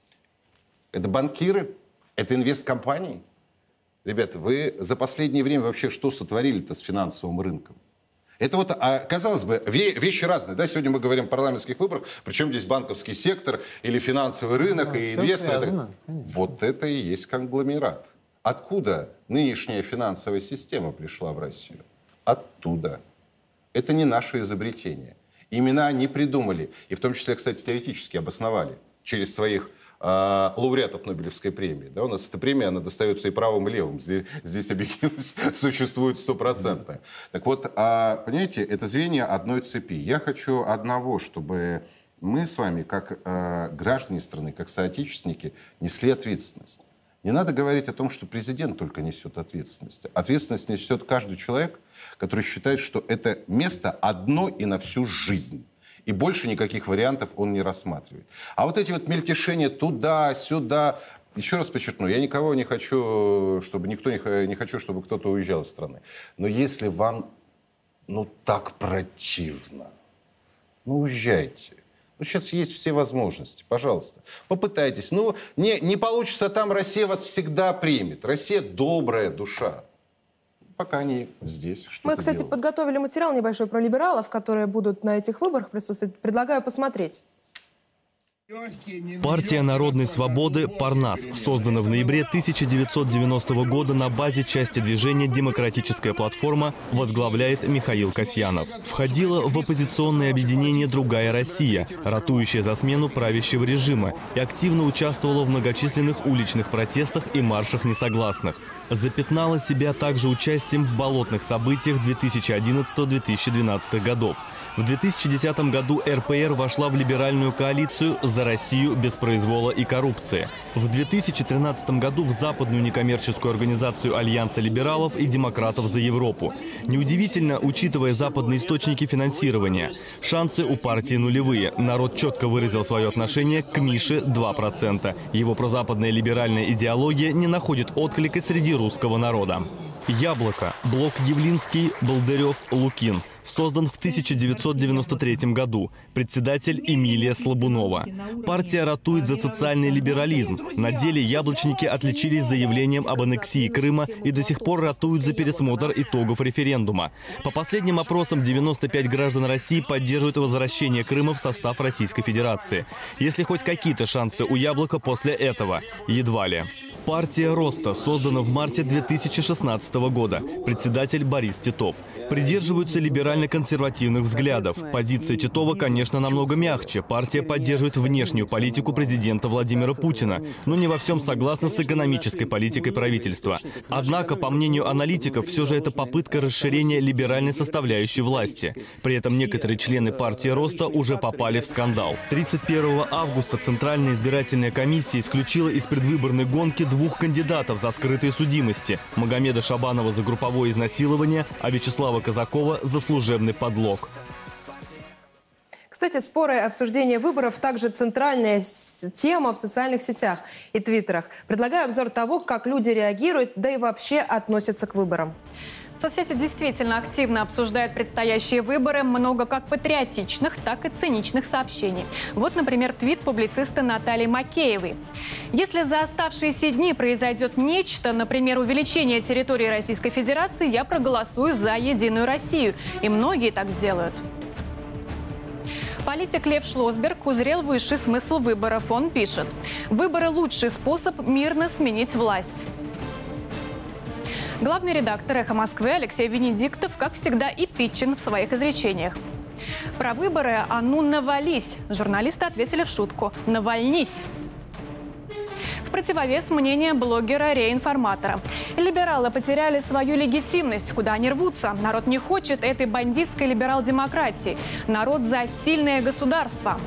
Это банкиры, это инвесткомпании. Ребята, вы за последнее время вообще что сотворили-то с финансовым рынком? Это вот, а, казалось бы, ве- вещи разные. Да? Сегодня мы говорим о парламентских выборах, причем здесь банковский сектор или финансовый рынок, Да, и всё инвесторы. связано, конечно. Вот это и есть конгломерат. Откуда нынешняя финансовая система пришла в Россию? Оттуда. Это не наше изобретение. Имена они придумали, и в том числе, кстати, теоретически обосновали через своих э, лауреатов Нобелевской премии. Да, у нас эта премия, она достается и правым, и левым. Здесь, здесь объективность существует стопроцентная. Так вот, а, понимаете, это звенья одной цепи. Я хочу одного, чтобы мы с вами, как э, граждане страны, как соотечественники, несли ответственность. Не надо говорить о том, что президент только несет ответственность. Ответственность несет каждый человек, который считает, что это место одно и на всю жизнь. И больше никаких вариантов он не рассматривает. А вот эти вот мельтешения туда-сюда... Еще раз подчеркну, я никого не хочу, чтобы никто не, не хочу, чтобы кто-то уезжал из страны. Но если вам ну так противно, ну уезжайте. Ну, сейчас есть все возможности, пожалуйста, попытайтесь. Ну, не, не получится там, Россия вас всегда примет. Россия добрая душа. Пока они здесь что-то Мы, кстати, делают. подготовили материал небольшой про либералов, которые будут на этих выборах присутствовать. Предлагаю посмотреть. Партия народной свободы «Парнас» создана в ноябре тысяча девятьсот девяностого года на базе части движения «Демократическая платформа», возглавляет Михаил Касьянов. Входила в оппозиционное объединение «Другая Россия», ратующая за смену правящего режима, и активно участвовала в многочисленных уличных протестах и маршах несогласных. Запятнала себя также участием в болотных событиях две тысячи одиннадцатого — две тысячи двенадцатого годов. В две тысячи десятом году эр пэ эр вошла в либеральную коалицию «За Россию без произвола и коррупции». В две тысячи тринадцатом году в западную некоммерческую организацию Альянса либералов и демократов за Европу. Неудивительно, учитывая западные источники финансирования. Шансы у партии нулевые. Народ четко выразил свое отношение к Мише два процента. Его прозападная либеральная идеология не находит отклика среди русского народа. Яблоко. Блок Явлинский, Болдырев, Лукин. Создан в тысяча девятьсот девяносто третьем году. Председатель Эмилия Слабунова. Партия ратует за социальный либерализм. На деле яблочники отличились заявлением об аннексии Крыма и до сих пор ратуют за пересмотр итогов референдума. По последним опросам, девяносто пять граждан России поддерживают возвращение Крыма в состав Российской Федерации. Если хоть какие-то шансы у Яблока после этого? Едва ли. Партия Роста создана в марте две тысячи шестнадцатого года. Председатель Борис Титов. Придерживаются либерально-консервативных взглядов. Позиция Титова, конечно, намного мягче. Партия поддерживает внешнюю политику президента Владимира Путина, но не во всем согласна с экономической политикой правительства. Однако, по мнению аналитиков, все же это попытка расширения либеральной составляющей власти. При этом некоторые члены партии Роста уже попали в скандал. тридцать первого августа Центральная избирательная комиссия исключила из предвыборной гонки двух кандидатов за скрытые судимости. Магомеда Шабанова за групповое изнасилование, а Вячеслава Казакова за служебный подлог. Кстати, споры и обсуждение выборов также центральная тема в социальных сетях и твиттерах. Предлагаю обзор того, как люди реагируют, да и вообще относятся к выборам. Соцсети действительно активно обсуждают предстоящие выборы. Много как патриотичных, так и циничных сообщений. Вот, например, твит публициста Натальи Макеевой. Если за оставшиеся дни произойдет нечто, например, увеличение территории Российской Федерации, я проголосую за Единую Россию. И многие так сделают. Политик Лев Шлосберг узрел высший смысл выборов. Он пишет: «Выборы – лучший способ мирно сменить власть». Главный редактор «Эхо Москвы» Алексей Венедиктов, как всегда, эпичен в своих изречениях. Про выборы «а ну навались» журналисты ответили в шутку: «навальнись». В противовес мнение блогера-реинформатора. Либералы потеряли свою легитимность. Куда они рвутся? Народ не хочет этой бандитской либерал-демократии. Народ за сильное государство.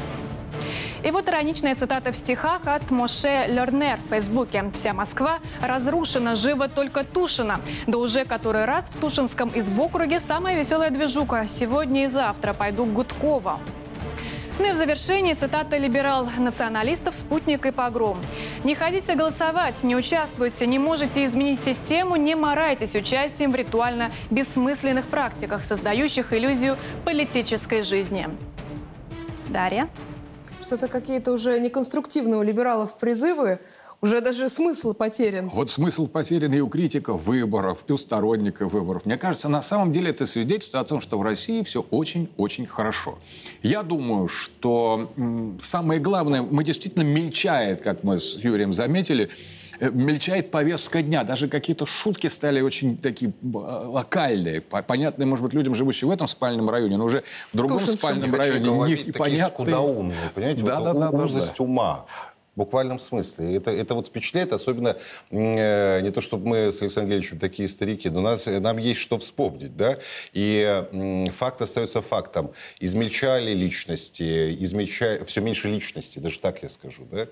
И вот ироничная цитата в стихах от Моше Лернер в Фейсбуке. «Вся Москва разрушена, живо только Тушино. Да уже который раз в Тушинском избокруге самая веселая движуха. Сегодня и завтра пойду к Гудкову». Ну и в завершении цитата либерал-националистов «Спутник» и «Погром». «Не ходите голосовать, не участвуйте, не можете изменить систему, не морайтесь участием в ритуально бессмысленных практиках, создающих иллюзию политической жизни». Дарья? Что-то какие-то уже неконструктивные у либералов призывы, уже даже смысл потерян. Вот смысл потерян и у критиков выборов, и у сторонников выборов. Мне кажется, на самом деле это свидетельство о том, что в России все очень-очень хорошо. Я думаю, что м, самое главное, мы действительно мельчает, как мы с Юрием заметили, мельчает повестка дня. Даже какие-то шутки стали очень такие локальные, понятные, может быть, людям, живущим в этом спальном районе, но уже в другом Тушинском. спальном районе непонятные. Скудоумные, понимаете, да, вот, да, да, узость да. ума. В буквальном смысле. Это, это вот впечатляет, особенно э, не то, чтобы мы с Александром Гельевичем такие старики, но нас, нам есть что вспомнить, да? И э, факт остается фактом. Измельчали личности, измельчали, все меньше личности, даже так я скажу, да?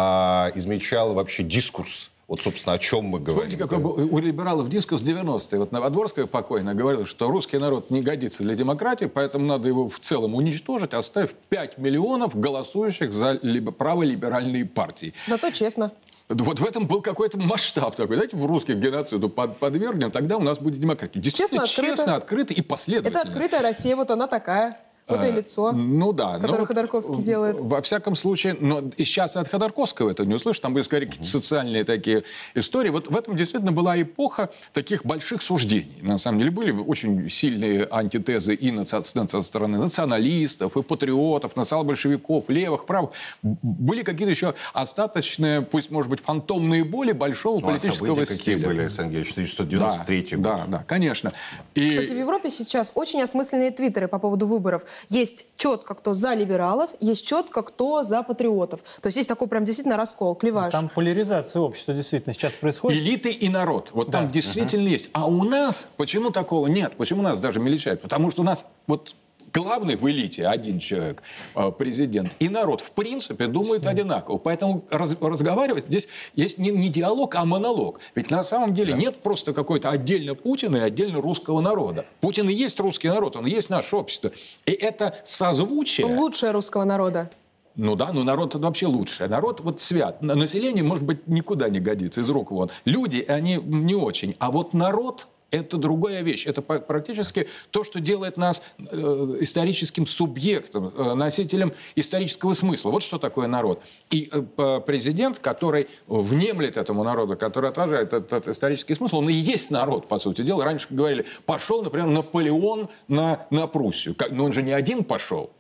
А измельчал вообще дискурс. Вот, собственно, о чем мы говорим. Помните, какой был у либералов дискурс девяностые. Вот Новодворская покойно говорила, что русский народ не годится для демократии, поэтому надо его в целом уничтожить, оставив пять миллионов голосующих за либо праволиберальные партии. Зато честно. Вот в этом был какой-то масштаб такой. Давайте в русских геноциду под, подвергнем, тогда у нас будет демократия. Действительно Честно, открыто. честно, открыто и последовательно. Это открытая Россия, вот она такая. Вот и лицо, ну, да, которое но Ходорковский вот, делает. Во всяком случае, но и сейчас от Ходорковского это не услышишь, там были скорее какие-то социальные такие истории. Вот в этом действительно была эпоха таких больших суждений. На самом деле были очень сильные антитезы и со стороны националистов, и патриотов, национал-большевиков, левых, правых. Были какие-то еще остаточные, пусть, может быть, фантомные боли большого ну, политического а стиля. Какие были, Александр Георгиевич, тысяча девятьсот девяносто третий год. Да, да, конечно. И... Кстати, в Европе сейчас очень осмысленные твиттеры по поводу выборов. Есть четко кто за либералов, есть четко кто за патриотов. То есть есть такой прям действительно раскол, клеваж. Там поляризация общества действительно сейчас происходит. Элиты и народ. Вот да. там действительно uh-huh. есть. А у нас почему такого нет? Почему нас даже мельчает? Потому что у нас вот главный в элите один человек, президент, и народ в принципе думают одинаково. Поэтому раз, разговаривать здесь есть не, не диалог, а монолог. Ведь на самом деле да. нет просто какой-то отдельно Путина и отдельно русского народа. Путин и есть русский народ, он и есть наше общество. И это созвучие... Он лучшее русского народа. Ну да, но народ это вообще лучше. Народ вот свят. Население, может быть, никуда не годится, из рук вон. Люди, они не очень. А вот народ... Это другая вещь. Это практически то, что делает нас э, историческим субъектом, э, носителем исторического смысла. Вот что такое народ. И э, президент, который внемлет этому народу, который отражает этот, этот исторический смысл, он и есть народ, по сути дела. Раньше говорили, пошел, например, Наполеон на, на Пруссию. Но он же не один пошел.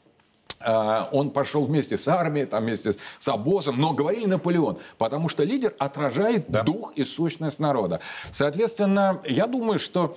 Он пошел вместе с армией, там, вместе с обозом, но говорили Наполеон, потому что лидер отражает да. дух и сущность народа. Соответственно, я думаю, что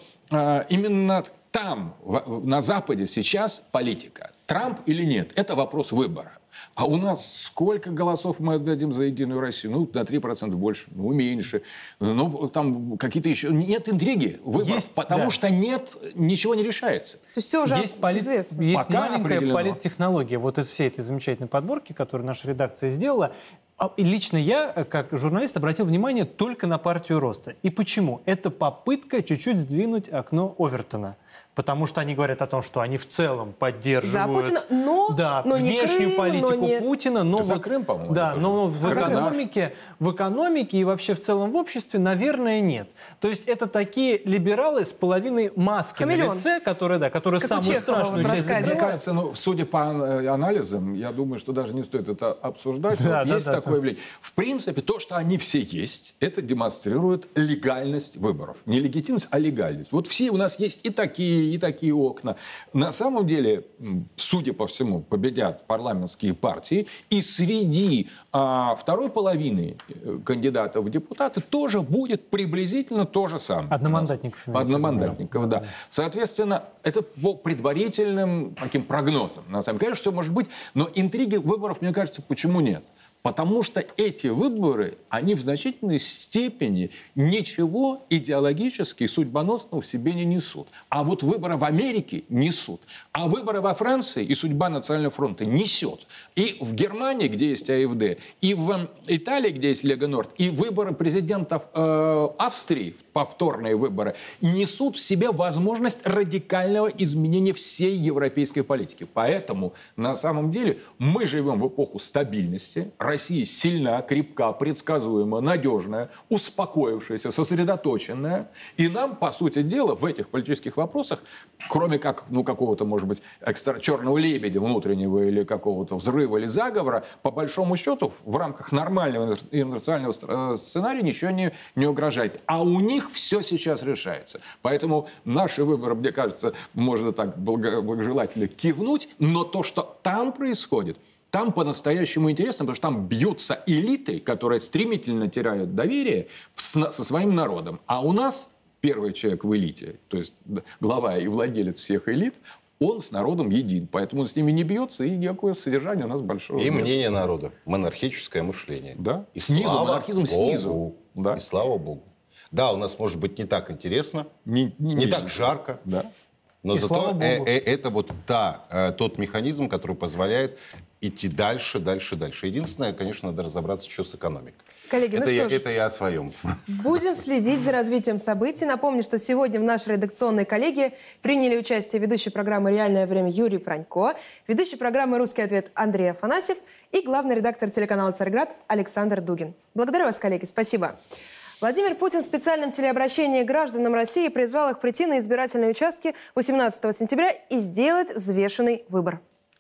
именно там, на Западе сейчас политика. Трамп или нет, это вопрос выбора. А у нас сколько голосов мы отдадим за Единую Россию? Ну, на три процента больше, ну, меньше. Ну, там какие-то еще... Нет интриги выборов, есть, потому да. что нет, ничего не решается. То есть все уже есть полит... известно. Есть Пока маленькая определено. политтехнология вот из всей этой замечательной подборки, которую наша редакция сделала. И лично я, как журналист, обратил внимание только на партию роста. И почему? Это попытка чуть-чуть сдвинуть окно Овертона. Потому что они говорят о том, что они в целом поддерживают за Путина, но, да, но внешнюю Крым, политику но не... Путина, но, за в, Крым, по-моему, да, но в, а экономике, в экономике и вообще в целом в обществе, наверное, нет. То есть это такие либералы с половиной маски Хамелеон. на лице, которые, да, которые Как самую страшную часть Мне закрывают. кажется, ну, судя по анализам, я думаю, что даже не стоит это обсуждать. Да, вот да, есть да, такое да. влияние. В принципе, то, что они все есть, это демонстрирует легальность выборов. Не легитимность, а легальность. Вот все у нас есть и такие, и такие окна. На самом деле, судя по всему, победят парламентские партии. И среди а, второй половины кандидатов в депутаты тоже будет приблизительно то же самое. Одномандатников. Одномандатников, да. Соответственно, это по предварительным таким прогнозам. На самом деле, конечно, все может быть, но интриги выборов, мне кажется, почему нет? Потому что эти выборы, они в значительной степени ничего идеологически судьбоносного в себе не несут. А вот выборы в Америке несут. А выборы во Франции и судьба Национального фронта несет. И в Германии, где есть АФД, и в Италии, где есть Лега Норд, и выборы президентов э, Австрии, повторные выборы, несут в себе возможность радикального изменения всей европейской политики. Поэтому, на самом деле, мы живем в эпоху стабильности. Россия сильна, крепка, предсказуема, надежная, успокоившаяся, сосредоточенная. И нам, по сути дела, в этих политических вопросах, кроме как, ну, какого-то, может быть, экстра- черного лебедя внутреннего или какого-то взрыва или заговора, по большому счету, в рамках нормального интернационального сценария ничего не, не угрожает. А у них все сейчас решается. Поэтому наши выборы, мне кажется, можно так благо- благожелательно кивнуть, но то, что там происходит, там по-настоящему интересно, потому что там бьются элиты, которые стремительно теряют доверие со своим народом. А у нас первый человек в элите, то есть глава и владелец всех элит, он с народом един. Поэтому он с ними не бьется, и никакое содержание у нас большого И нет. мнение народа. Монархическое мышление. Да. И Снизу, слава монархизм Богу. снизу. Да. И слава Богу. Да, у нас может быть не так интересно, Не, не, не не так жарко. Да. Но И слава зато Богу. э- э- это вот та, э, тот механизм, который позволяет идти дальше, дальше, дальше. Единственное, конечно, надо разобраться еще с экономикой. Коллеги, это, ну я, что ж, это я о своем. будем следить за развитием событий. Напомню, что сегодня в нашей редакционной коллегии приняли участие ведущий программы «Реальное время» Юрий Пронько, ведущий программы «Русский ответ» Андрей Афанасьев и главный редактор телеканала «Царьград» Александр Дугин. Благодарю вас, коллеги. Спасибо. Владимир Путин в специальном телеобращении к гражданам России призвал их прийти на избирательные участки восемнадцатого сентября и сделать взвешенный выбор.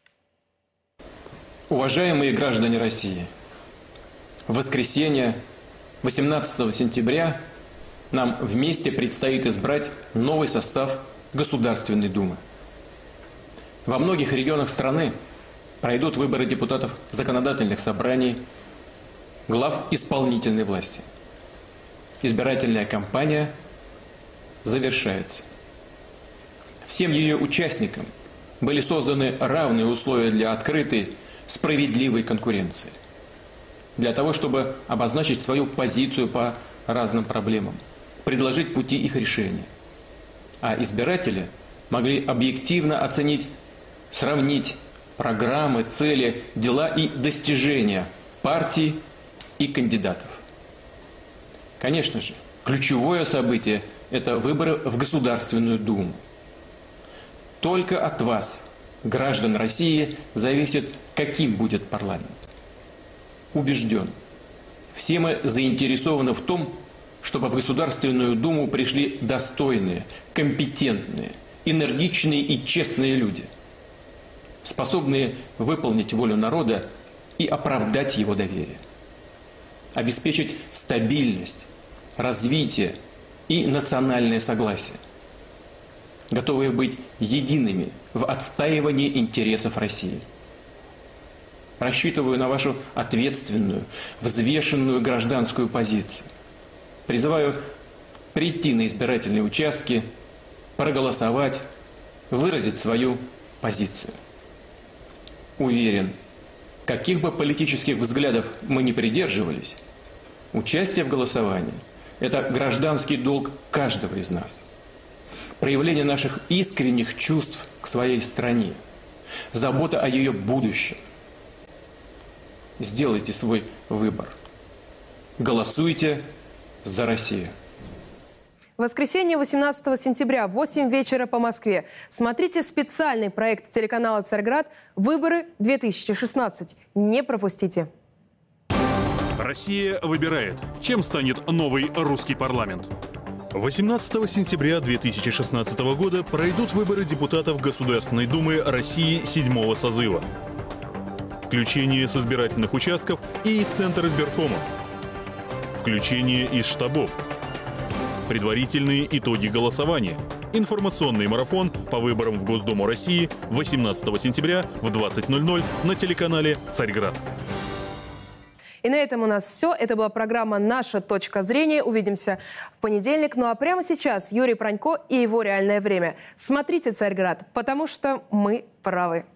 Уважаемые граждане России, в воскресенье, восемнадцатого сентября, нам вместе предстоит избрать новый состав Государственной Думы. Во многих регионах страны пройдут выборы депутатов законодательных собраний, глав исполнительной власти. Избирательная кампания завершается. Всем ее участникам были созданы равные условия для открытой, справедливой конкуренции. Для того, чтобы обозначить свою позицию по разным проблемам, предложить пути их решения. А избиратели могли объективно оценить, сравнить программы, цели, дела и достижения партий и кандидатов. Конечно же, ключевое событие – это выборы в Государственную Думу. Только от вас граждан России зависит, каким будет парламент. Убежден, все мы заинтересованы в том, чтобы в Государственную Думу пришли достойные, компетентные, энергичные и честные люди, способные выполнить волю народа и оправдать его доверие, обеспечить стабильность, развитие и национальное согласие, готовые быть едиными в отстаивании интересов России. Рассчитываю на вашу ответственную, взвешенную гражданскую позицию. Призываю прийти на избирательные участки, проголосовать, выразить свою позицию. Уверен, каких бы политических взглядов мы ни придерживались, участие в голосовании – это гражданский долг каждого из нас. Проявление наших искренних чувств к своей стране, забота о ее будущем. Сделайте свой выбор. Голосуйте за Россию. В воскресенье, восемнадцатого сентября, в восемь вечера по Москве. Смотрите специальный проект телеканала «Царьград» «Выборы две тысячи шестнадцать». Не пропустите. Россия выбирает, чем станет новый русский парламент. восемнадцатого сентября две тысячи шестнадцатого года пройдут выборы депутатов Государственной Думы России седьмого созыва. Включение с избирательных участков и из Центра избиркома. Включение из штабов. Предварительные итоги голосования. Информационный марафон по выборам в Госдуму России восемнадцатого сентября в двадцать ноль ноль на телеканале «Царьград». И на этом у нас все. Это была программа «Наша точка зрения». Увидимся в понедельник. Ну а прямо сейчас Юрий Пронько и его «Реальное время». Смотрите «Царьград», потому что мы правы.